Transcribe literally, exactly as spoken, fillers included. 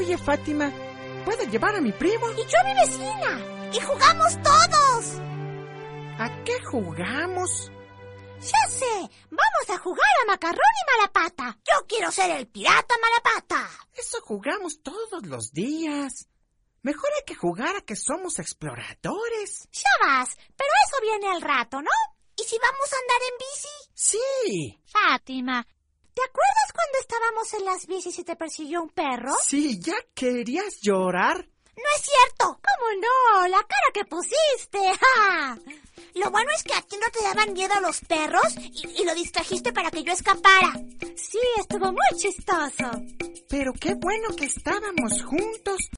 Oye, Fátima, ¿puedo llevar a mi primo? Y yo a mi vecina. Y jugamos todos. ¿A qué jugamos? Ya sé, vamos a jugar a macarrón y malapata. Yo quiero ser el pirata malapata. Eso jugamos todos los días. Mejor hay que jugar a que somos exploradores. Ya vas, pero eso viene al rato, ¿no? ¿Y si vamos a andar en bici? Sí. Fátima, ¿te acuerdas cuando estábamos en las bicis y te persiguió un perro? Sí, ¿ya querías llorar? No es cierto. ¿Cómo no? La cara que pusiste. ¡Ja! Lo bueno es que a ti no te daban miedo los perros y, y lo distrajiste para que yo escapara. Sí, estuvo muy chistoso. Pero qué bueno que estábamos juntos.